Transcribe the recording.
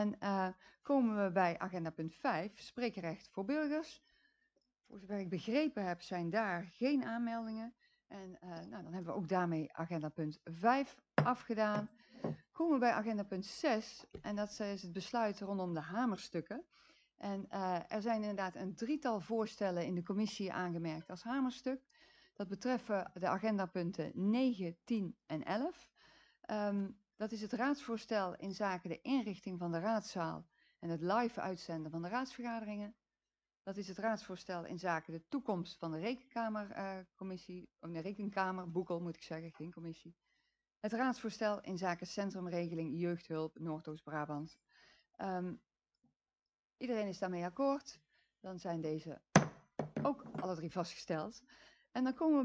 En komen we bij agenda punt 5, spreekrecht voor burgers. Voor zover ik begrepen heb, zijn daar geen aanmeldingen. En dan hebben we ook daarmee agenda punt 5 afgedaan. Komen we bij agenda punt 6, en dat is het besluit rondom de hamerstukken. En er zijn inderdaad een drietal voorstellen in de commissie aangemerkt als hamerstuk. Dat betreffen de agendapunten 9, 10 en 11. Dat is het raadsvoorstel in zaken de inrichting van de raadzaal en het live uitzenden van de raadsvergaderingen. Dat is het raadsvoorstel in zaken de toekomst van de rekenkamercommissie, de rekenkamer, Boekel moet ik zeggen, geen commissie. Het raadsvoorstel in zaken centrumregeling jeugdhulp Noordoost-Brabant. Iedereen is daarmee akkoord. Dan zijn deze ook alle drie vastgesteld. En dan komen we